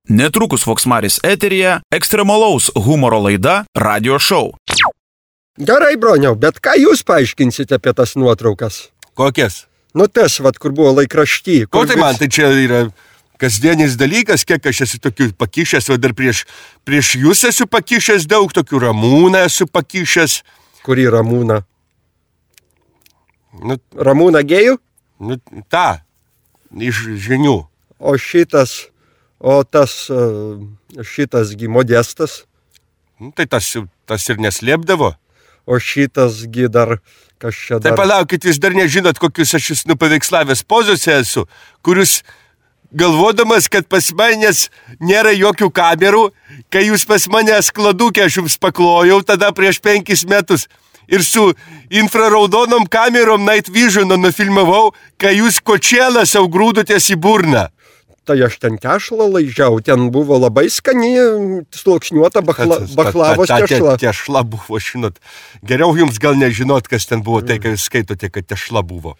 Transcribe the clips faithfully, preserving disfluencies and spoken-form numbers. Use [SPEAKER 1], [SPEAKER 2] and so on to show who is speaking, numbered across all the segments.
[SPEAKER 1] Netrukus Voksmaris eteryje ekstremalaus humoro laida Radio Show.
[SPEAKER 2] Gerai, broniau, bet ką jūs paaiškinsite apie tas nuotraukas?
[SPEAKER 3] Kokias?
[SPEAKER 2] Nu tas, vat, kur buvo laikrašty.
[SPEAKER 3] Ko tai man, tai čia yra kasdienis dalykas, kiek aš esu tokių pakišęs, o dar prieš, prieš jūs esu pakišęs daug, tokių Ramūną esu pakišęs.
[SPEAKER 2] Kurį Ramūną?
[SPEAKER 3] Nu,
[SPEAKER 2] Ramūną gėjų?
[SPEAKER 3] nu, tą, iš žinių.
[SPEAKER 2] O šitas, o tas, šitasgi Modestas?
[SPEAKER 3] Nu, tai tas, tas ir neslėpdavo.
[SPEAKER 2] O šitasgi dar, kas čia dar...
[SPEAKER 3] Tai palaukit, jūs dar nežinot, kokius aš jūs nupaveikslavęs pozose esu, kurius galvodamas, kad pas manęs nėra jokių kamerų, kai jūs pas mane skladukę aš jums paklojau tada prieš penkis metus ir su infraraudonom kamerom Night Visiono nufilmavau, kai jūs kočėlą sau grūdutės į burną.
[SPEAKER 2] Tai aš ten tešlą laižiau, ten buvo labai skani, sluoksniuota bachla, bachlavos
[SPEAKER 3] ta, ta, ta,
[SPEAKER 2] tešla.
[SPEAKER 3] Tešla buvo, žinot. Geriau jums gal nežinot, kas ten buvo, tai kai jūs skaitote, kad tešla buvo.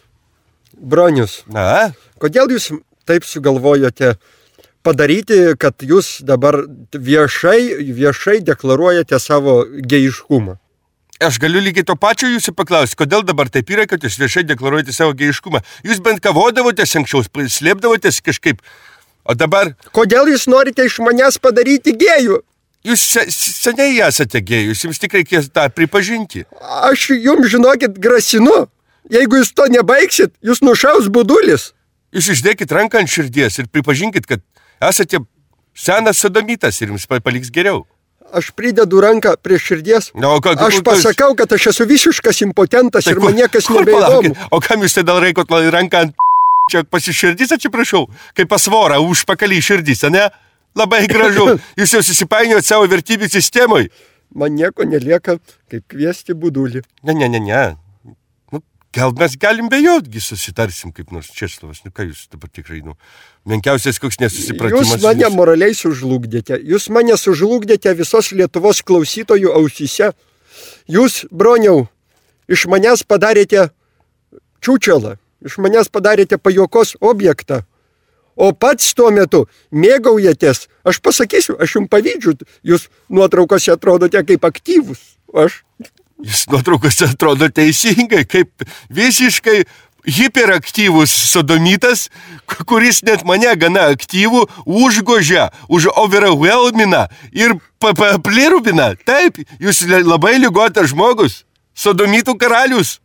[SPEAKER 2] Bronius,
[SPEAKER 3] Na?
[SPEAKER 2] kodėl jūs taip sugalvojote padaryti, kad jūs dabar viešai, viešai deklaruojate savo geiškumą?
[SPEAKER 3] Aš galiu lygiai to pačio jūsų paklausti, kodėl dabar taip yra, kad jūs viešai deklaruojate savo geiškumą. Jūs bent kavodavotės anksčiau, slėpdavotės kažkaip, o dabar...
[SPEAKER 2] Kodėl jūs norite iš manęs padaryti gėjų?
[SPEAKER 3] Jūs se, seniai esate gėjus, jums tik reikės tą pripažinti.
[SPEAKER 2] Aš jums, žinokit, grasinu. Jeigu jūs to nebaigsit, jūs nušaus budulis.
[SPEAKER 3] Jūs išdėkit ranką ant širdies ir pripažinkit, kad esate senas sodomitas ir jums paliks geriau.
[SPEAKER 2] Aš pridedu ranką prie širdies.
[SPEAKER 3] Na, o ką,
[SPEAKER 2] aš pasakau, kad aš esu visiškas impotentas tai ir man niekas nebeįdomu.
[SPEAKER 3] O kam jūs tai dėl reikot ranką ant čia pasiširdys, atsiprašau, kaip pasvorą užpakalį širdys, ne? Labai gražu. Jūs jau susipainiojot savo vertybių sistemoj.
[SPEAKER 2] Man nieko nelieka, kaip kviesti budulį.
[SPEAKER 3] Ne, ne, ne, ne. Nu, gal mes galim be jodgi susitarsim kaip nors, Česlovas. Nu, ką jūs dabar tikrai, nu, menkiausias koks nesusipratimas.
[SPEAKER 2] Jūs mane moraliai sužlugdėte. Jūs mane sužlugdėte visos Lietuvos klausytojų ausyse. Jūs, broniau, iš manęs padarėte čiūčelą. Iš manęs padarėte pajuokos objektą. O pats tuo metu mėgaujatės. Aš pasakysiu, aš jums pavydžiu. Jūs nuotraukose atrodote kaip aktyvus. Aš...
[SPEAKER 3] Jūs nuotraukose atrodo teisingai, kaip visiškai hiperaktyvus sodomitas, kuris net mane gana aktyvų užgožia, už overwhelmina ir paplirubina. Taip, jūs labai ligotas žmogus, sodomitų karalius.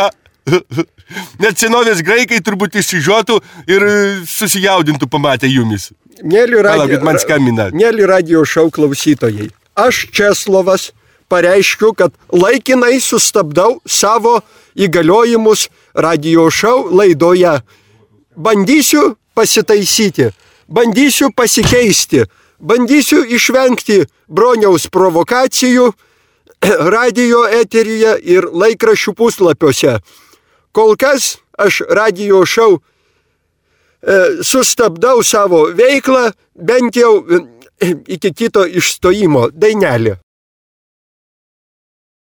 [SPEAKER 3] Net senovės graikai turbūt išsižiotų ir susijaudintų pamatę jumis.
[SPEAKER 2] Mėly
[SPEAKER 3] Palaukit, man skambina.
[SPEAKER 2] Mėly Radio Show klausytojai, aš Česlovas pareiškiu, kad laikinai sustabdau savo įgaliojimus Radio Show laidoje. Bandysiu pasitaisyti, bandysiu pasikeisti, bandysiu išvengti broniaus provokacijų radio eteryje ir laikraščių puslapiuose. Kol kas aš Radio Show e, sustabdau savo veiklą, bent jau e, iki kito išstojimo. Dainelė.